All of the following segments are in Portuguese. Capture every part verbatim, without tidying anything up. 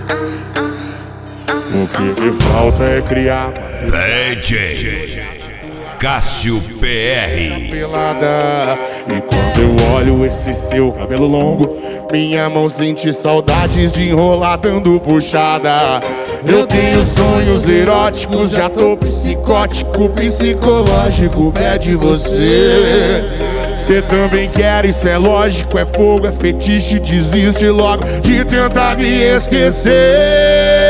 O que me falta é criar D J Cássio P R. pelada. E quando eu olho esse seu cabelo longo, minha mão sente saudades de enrolar dando puxada. Eu tenho sonhos eróticos, já tô psicótico, psicológico, pé de você. Cê também quer, isso é lógico, é fogo, é fetiche, desiste logo de tentar me esquecer.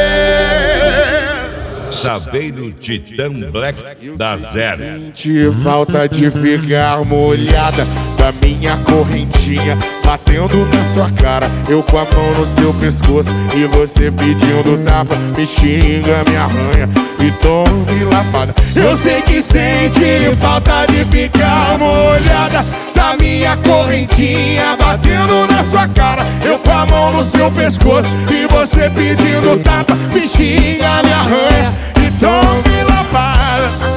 Saveiro Titã Black da Zero. Senti falta de ficar molhada da minha correntinha batendo na sua cara, eu com a mão no seu pescoço e você pedindo tapa, me xinga, me arranha e tome lavada. Eu sei que sente falta de ficar molhada da minha correntinha batendo na sua cara, eu com a mão no seu pescoço e você pedindo tapa, me xinga, me arranha e tome lavada.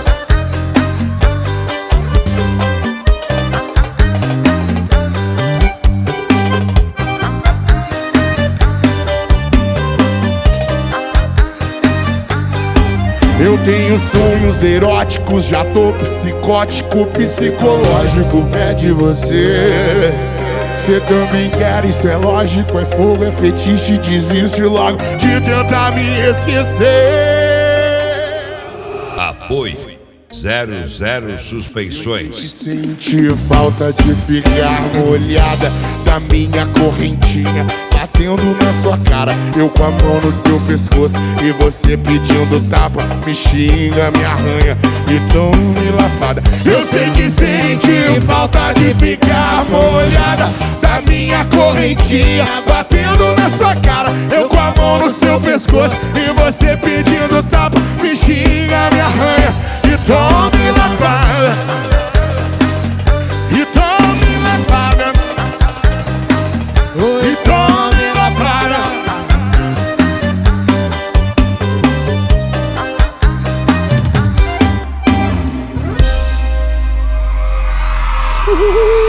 Eu tenho sonhos eróticos, já tô psicótico, psicológico, pé de você. Cê também quer, isso é lógico, é fogo, é fetiche, desiste logo de tentar me esquecer. Apoio zero zero Suspeições. Senti falta de ficar molhada da minha correntinha batendo na sua cara, eu com a mão no seu pescoço e você pedindo tapa, me xinga, me arranha e tome lavada. Eu sei que sente falta de ficar molhada da minha correntinha batendo na sua cara, eu com a mão no seu pescoço e você pedindo tapa, me xinga, me arranha e tome lavada. E tome lavada. E tome lavada. Uhul.